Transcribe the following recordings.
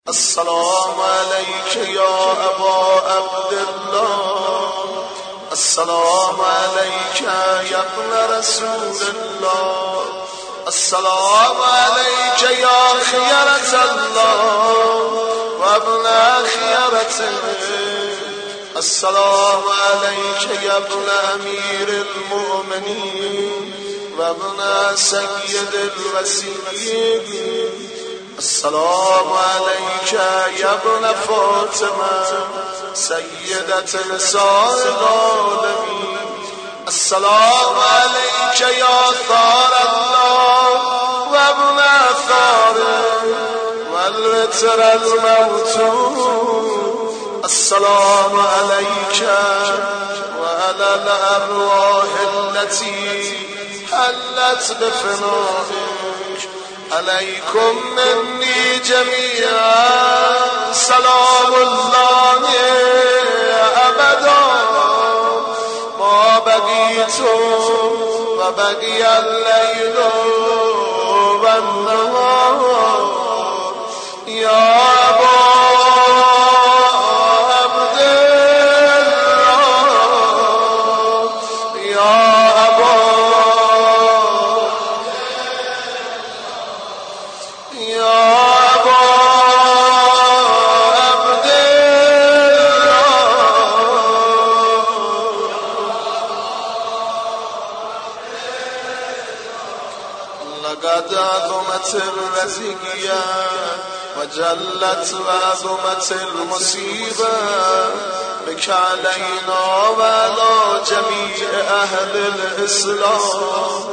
السلام عليك يا أبا عبد الله، السلام عليك يا ابن رسول الله، السلام عليك يا خيرة الله وابن خيرته، السلام عليك يا ابن أمير المؤمنين وابن سيد الوسيين، السلام عليك يا ابن فاطمة سيدة نساء العالمين، السلام عليك يا ثار الله وابن ثاره والوتر الموتور، السلام عليك وعلى الأرواح التي حلت بفنائك، عليكم مني جميعا سلام الله أبدا ما بقيت وبقي الليل والنهار، يا أبا عبد الله، يا لقد عظمت الرزقية وجلت وعظمت المصيبة بك علينا وعلى جميع أهل الإسلام،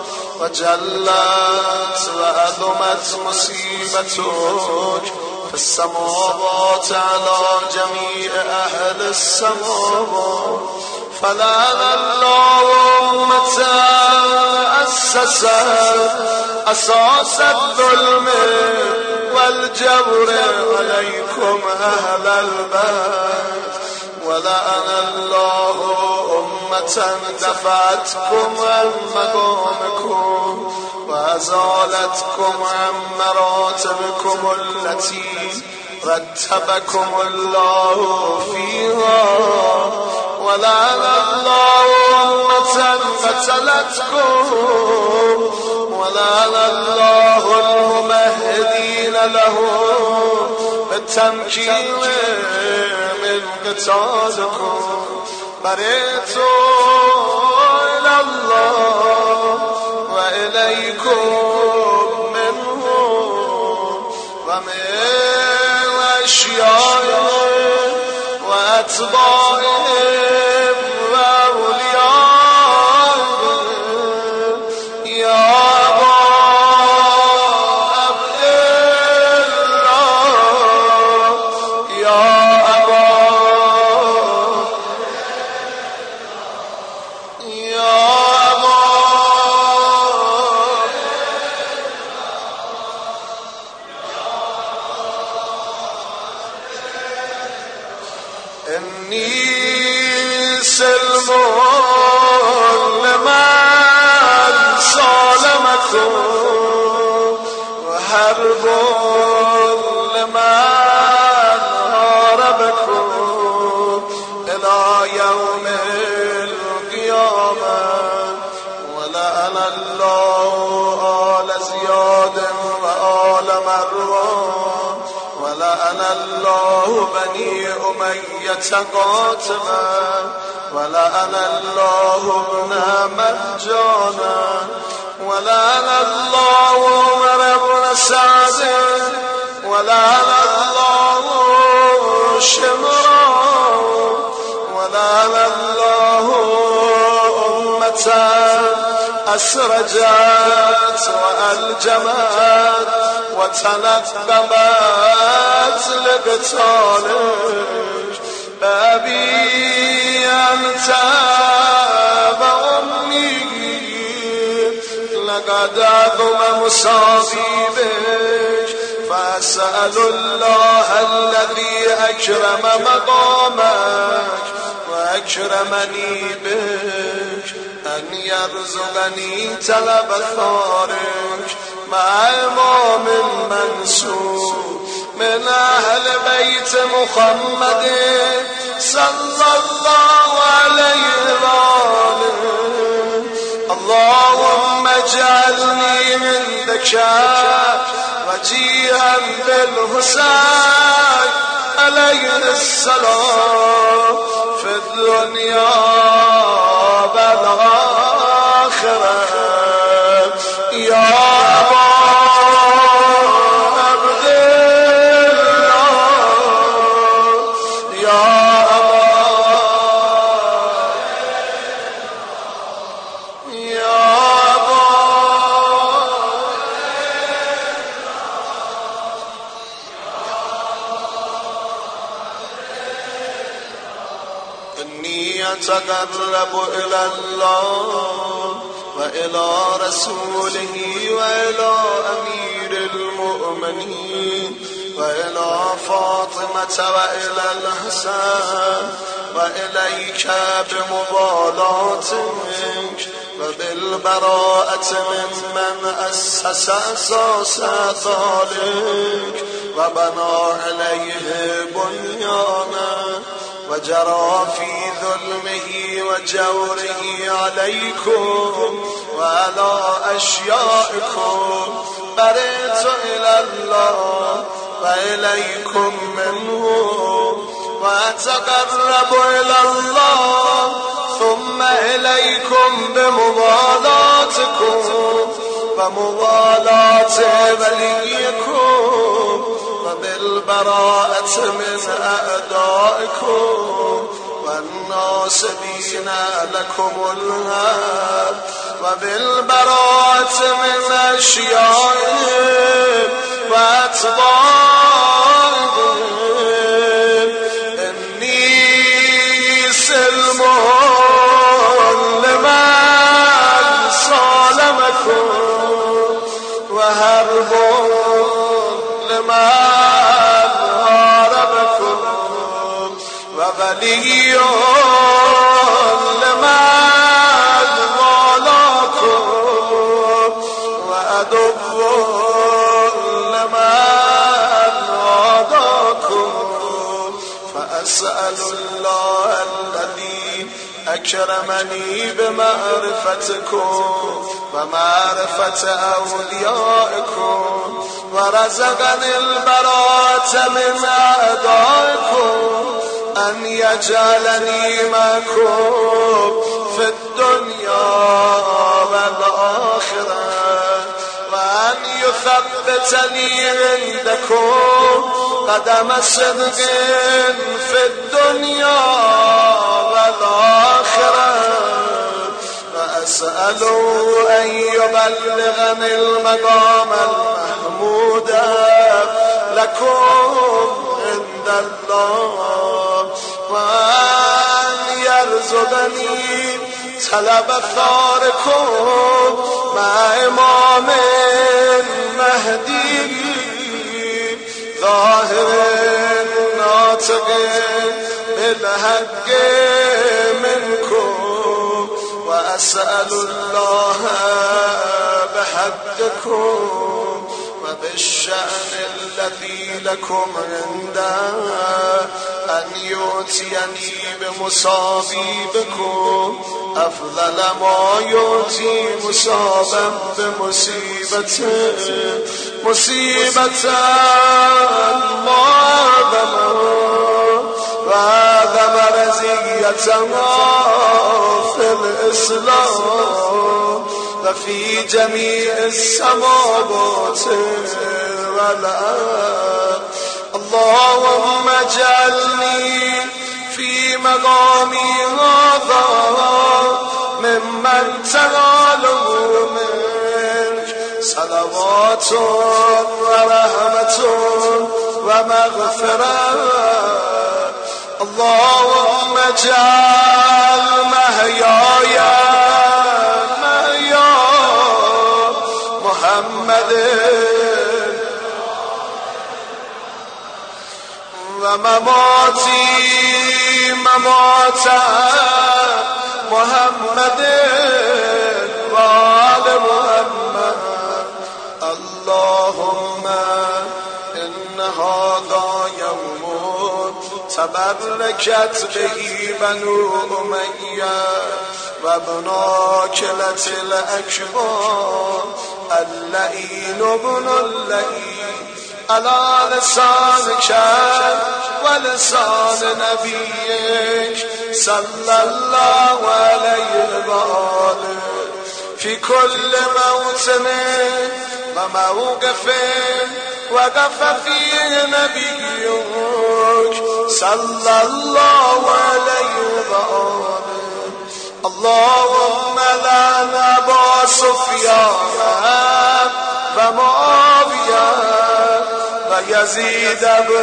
وجلت وعظمت مصيبتك في السماوات على جميع أهل السماوات، فلعن الله أمة أسس أساس الظلم والجور عليكم أهل البيت، ولعن الله أمة دفعتكم عن مقامكم وأزالتكم عن مراتبكم التي رتبكم الله فيها، ولعن الله أمة قتلتكم، ولعن الله الممهدين له بالتمكين من قتالكم، برئت إلى الله وإليكم منهم ومن أشيائهم وأتباعهم وأوليائهم، يا أبا عبد الله، يا أبا إني سلم لمن سالمكم وحرب لمن هاربكم إلى يوم القيامة، ولعن الله آل زياد وآل مروان، ولعن الله بني أمية قاتلا، ولعن الله ابن مرجانا، ولعن الله عمر بن سعد، ولعن الله شمرا، ولعن الله أمة أسرجت وألجمت وتلقبت لقتالك، بأبي أنت وأمي لقد عظم مصابيبك، فأسأل الله الذي أكرم مقامك وأكرمني بك أن يرزقني طلب ثارك مع إمام المنصور من أهل بيت محمد صلى الله عليه وآله. اللهم اجعلني عندك وجيها بالحسين عليه السلام في الدنيا والآخرة. يا أبا عبد الله يا أبا يا أبا إني أتقرب إلى الله وإلى رسوله وإلى أمير المؤمنين وإلى فاطمة وإلى الحسن وإليك بمبالاتك وبالبراءة ممن أسس أساس ذلك وبنى عليه بنيانا وجرى في ظلمه وجوره عليكم وعلى أشيائكم. برئت إلى الله وإليكم منه وأتقرب إلى الله ثم إليكم بموالاتكم وموالاة وليكم وبالبراءة من أعدائكم والناصبين لكم الهاب وبالبراءة من أشيائهم وأتباعهم. إني سلم لمن صالمكم وهرب لمن هاربكم وولي لمن والاكم وعدو لمن عاداكم. فأسأل الله الذي أكرمني بمعرفتكم ومعرفة أوليائكم ورزقني البراءة من أعدائكم أن يجعلني معكم في الدنيا والآخرة وأن يثبتني عندكم قدم صدق في الدنيا والآخرة. وأسأله أن يبلغني المقام المحمود لكم عند الله وأن يرزقني طلب ثاركم مع إمام مهدي ظاهر ناطق بالحق منكم. وأسأل الله بحقكم وبالشأن الذي لكم عنده أن يؤتيني بمصابيبكم أفضل ما يؤتي مصابا بمصيبته مصيبة ما أعظمه وأعظم رزيتها في الإسلام وفي جميع السماوات والأرض. اللهم اجعلني في مقامي هذا ممن تناله منك صلوات ورحمة ومغفرة. اللهم اجعل محياي محيا محمد ومماتي ممات محمد وآل محمد. اللهم إن هذا تبركت به بنو أمية وابنا كلة الأكبر اللئين ابن اللئين على لسانك ولسان نبيك صلى الله عليه وآله في كل موطن وموقف وقف فيه نبيك صلى الله عليه وآله اللهم لعن أبا سفيان ومعاوية ويزيد بن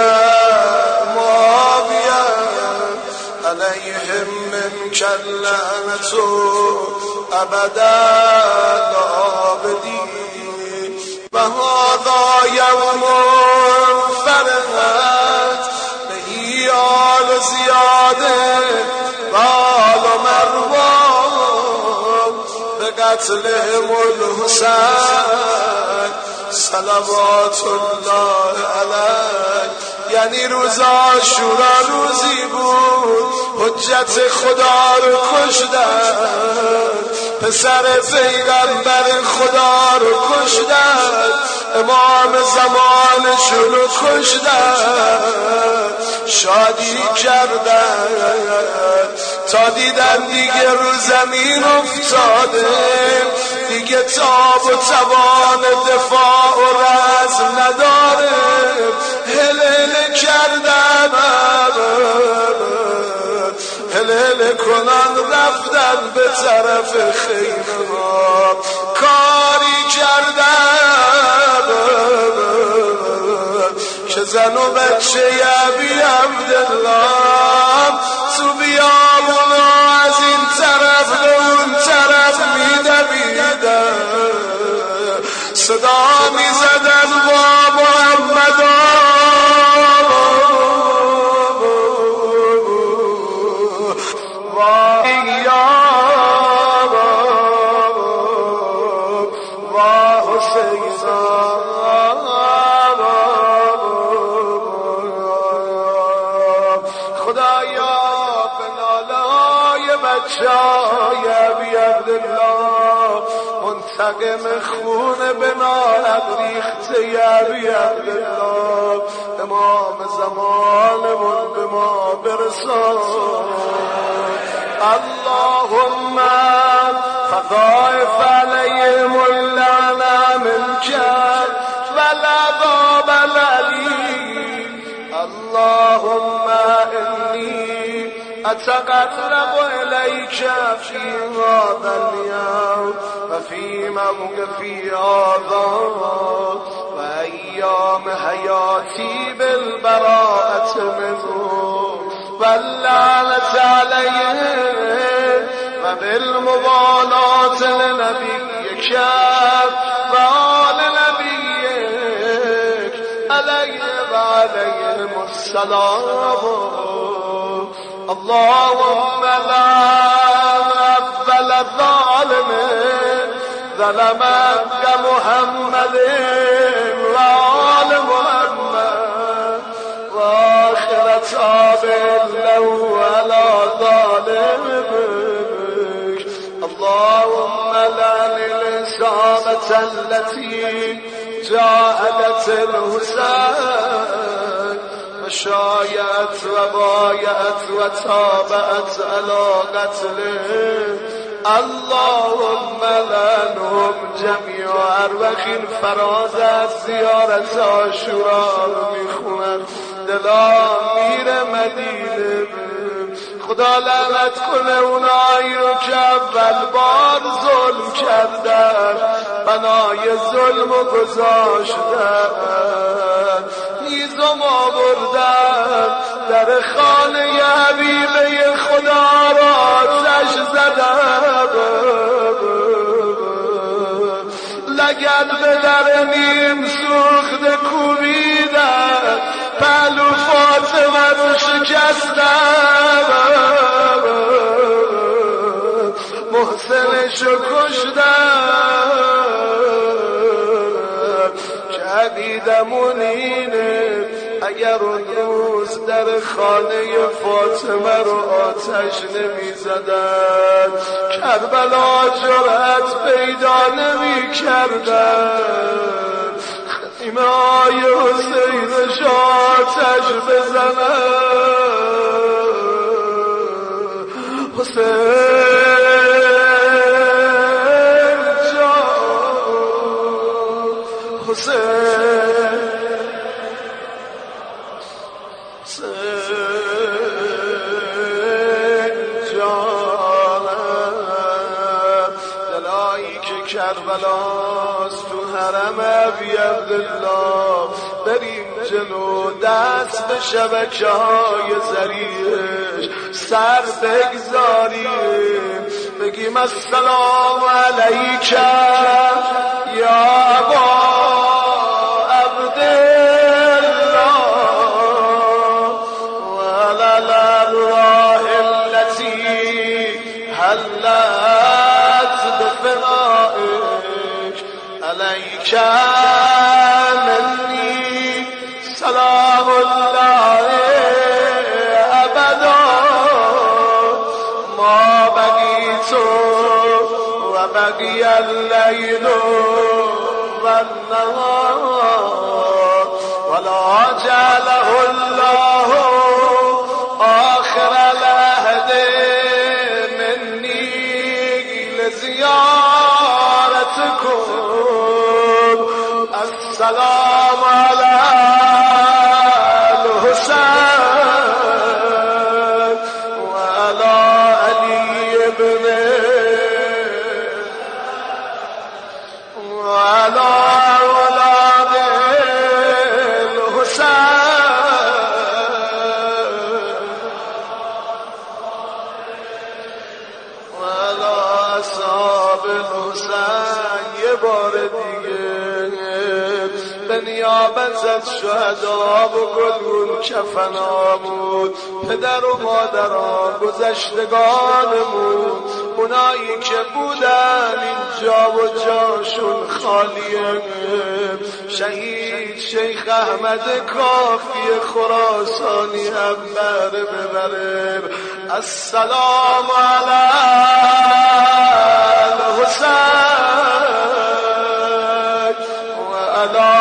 معاوية عليهم منك اللعنة أبدا الآبدين وهذا يوم فرحت به آل زياد وآل مروان بقتلهم الحسين صلوات الله علیه. یعنی روز عاشورا روزی بود حجت خدا رو کشتن، پسر پیغمبر خدا رو کشتن، امام زمانشون رو کشتن، شادی کردن تا دیدن دیگه رو زمین افتاده، دیگه تاب و توان دفاع و رزم نداره، هلهله کردن، هلهله کنن رفتن به طرف خیمه ما، کاری کردن که زن و بچه ابی عبدالله تو بیابون از این طرف به اون طرف میدویدن، صدا میزدن با محمد منتقم خون بنا ریخت ابی عبدالله، امام زمانمون به ما برسان. اللهم فضائف علیهم اللعنه منک والعذاب العلیم. اللهم انی اتقرب الیک فی هذا اليوم وفي موقفي هذا وأيام حياتي بالبراءة منه واللعنة عليه وبالمبالاة لنبيك وآل نبيك عليه وعليهم السلام. اللهم لعن أول ظالم ظلمك محمد وآل محمد وآخر تابع له على ظالمك. اللهم لعن الإصابة التي جاهدت الحسين وشايعت وبايعت وتابعت على قتله. اللهم لعنهم جمیعا. اروخین فراز از زیارت عاشورا رو میخونن، دلا میره مدینه. خدا لعنت کنه اونایی رو که اول بار ظلم کردن، بنای ظلم و گذاشتن، هیزم آوردن، در خانه حبیبه خدا را آتش زدن، لگد به در نیم سوخته کوبیدن، پهلو فاطمه رو شکستن، محسنش رو کشتن. که عقیدمون اینه اگر اون روز در خانه فاطمه رو آتش نمی زدن کربلا جرأت پیدا نمی کردن خیمه های حسین آتش بزنن حسین جان حسین کربلاست تو حرم ابی عبدالله بریم جلو دست به شبکه های زریعش سر بگذاریم بگیم السلام علیک یا ابا عبدالله و علی الارواح التي حلت بفنائك عليك مني سلام الله أبدا ما بقيت وبقي الليل والنهار ولا جعله الله آخر العهد مني لزيارتكم السلام على الحسين وعلى علي بن وعلى أولاد الحسين وعلى أصحاب الحسين يبار به نیابت از شهدا بکن کفنامون پدر و مادران گذشتگانمون اونایی که بودن اینجا و جاشون خالیه شهید شیخ احمد کافی خراسانی هم ببره السلام علی الحسین و علی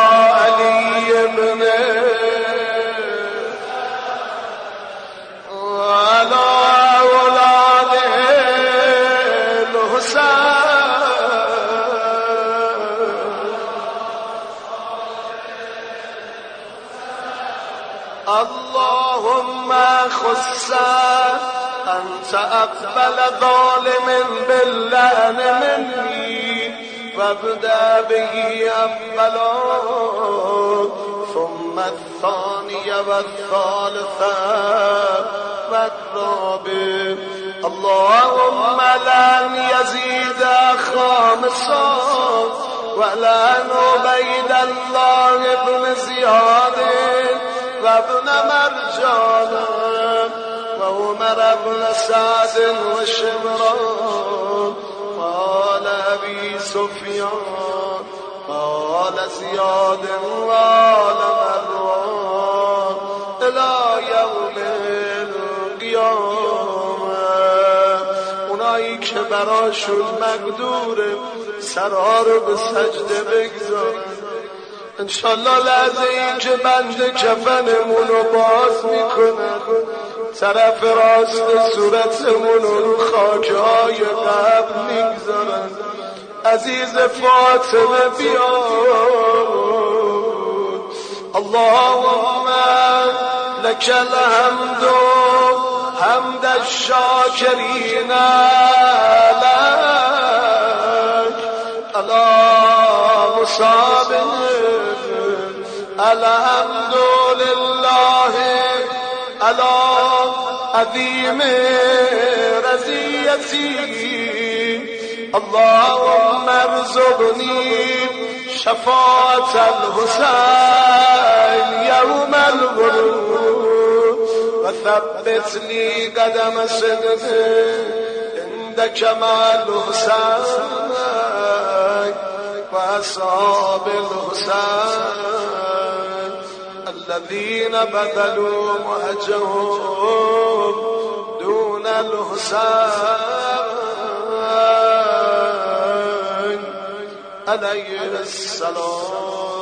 اللهم خص أنت أقبل ظالم باللعن مني وابدأ به أولا ثم الثاني والثالث والرابع اللهم لن يزيد خامسا ولن عبيد الله بن زياد وابن مرجان وعمر بن سعد وشمران قال أبي سفيان قال زياد وقال مروان إلى يوم القيامة اونایی که براشون مقدوره سرها رو به سجده بگذارن انشالله لحظه این که بند کفنمون رو باز میکنن طرف راست صورتمون رو خاکهای قبر میگذارن عزیز فاطمه بیاد اللهم لك الحمد حمد الشاکرین لك على مصاب الحمد لله على عظيم رضيتي اللهم ارزقني شفاعة الحسين يوم الغروب وثبت لي قدم صدق عندك مع الحسين وأصحاب الحسين الذين بذلوا مهجهم دون الحسين عليه السلام.